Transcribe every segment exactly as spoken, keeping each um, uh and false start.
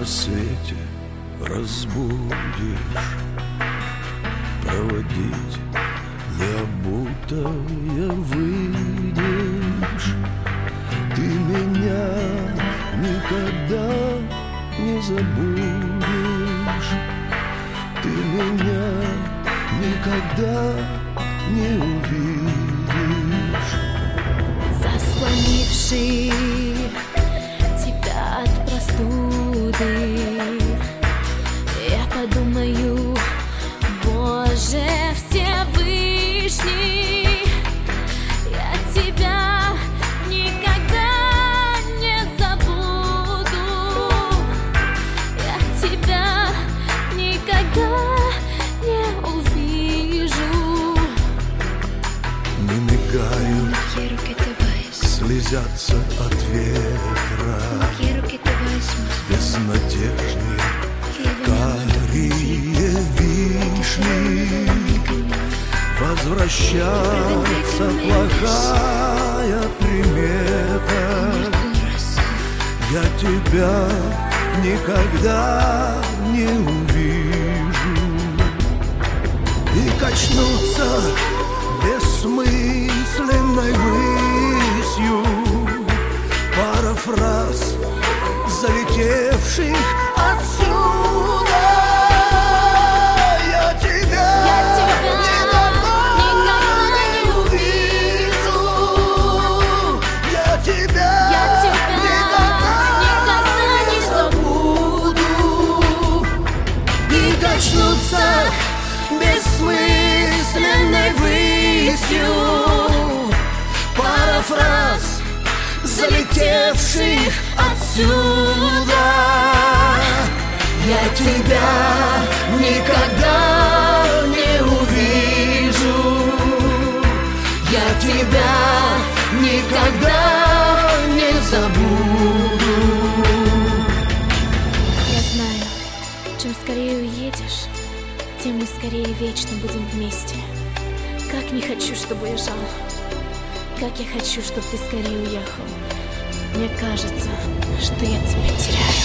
рассвете разбудишь, проводить необутая выйдешь. Ты меня никогда не забудешь, ты меня никогда не увидишь. Заслонивший тебя от простуды, я подумаю: Боже Всевышний, я тебя никогда не забуду, я тебя никогда не увижу. Не мигают, слезятся от ветра безнадежные карие вишни. Возвращаться плохая примета, я тебя никогда не увижу. И качнуться бессмысленной высью пара фраз, залетевших отсюда. Я тебя, Я тебя никогда не увижу. Я тебя, Я тебя никогда не забуду. И качнуться бессмысленной высью пара фраз, залетевших отсюда. Я тебя никогда не увижу, я тебя никогда не забуду. Я знаю, чем скорее уедешь, тем мы скорее вечно будем вместе. Как не хочу, чтобы уезжал, как я хочу, чтобы ты скорее уехал. Мне кажется, что я тебя теряю.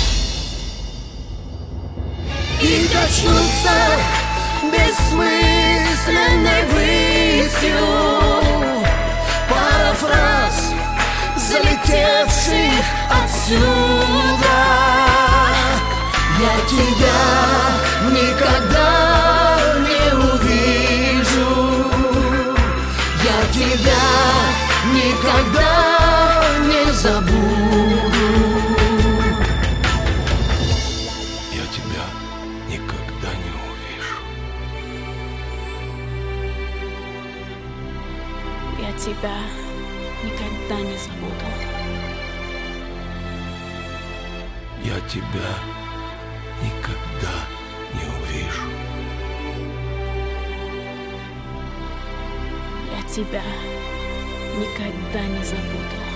И качнуться бессмысленной высью пара фраз, залетевших отсюда. Я тебя никогда не увижу, я тебя никогда не забуду. Я тебя никогда не увижу. Я тебя никогда не забуду. Я тебя никогда не увижу. Я тебя никогда не забуду.